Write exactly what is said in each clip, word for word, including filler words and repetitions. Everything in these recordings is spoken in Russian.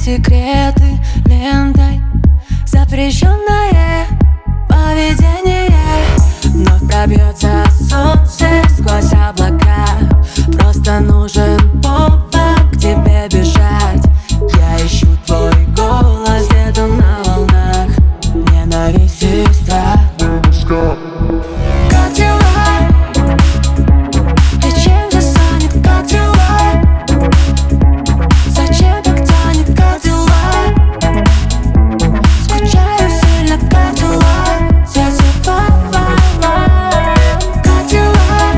секреты лентой. Запрещенное поведение. Вновь пробьется солнце сквозь облака. Просто нужен повод к тебе бежать. Я ищу твой голос где-то на волнах ненависти и страх. Как дела? И чем же занят? Как дела? Зачем так тянет? Как дела? Скучаю сильно. Как дела? Сердце пополам. Как дела?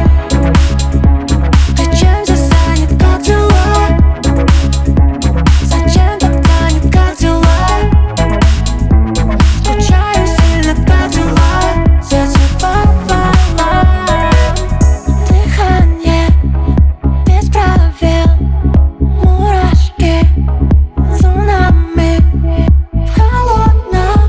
И чем же занят? Как дела? Зачем так тянет? Как дела? Скучаю сильно. Как дела? Сердце пополам. Дыхание без правил. Мурашки, цунами в холодном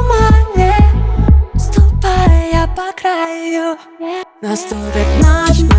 тумане, ступая по краю. Наступит ночь.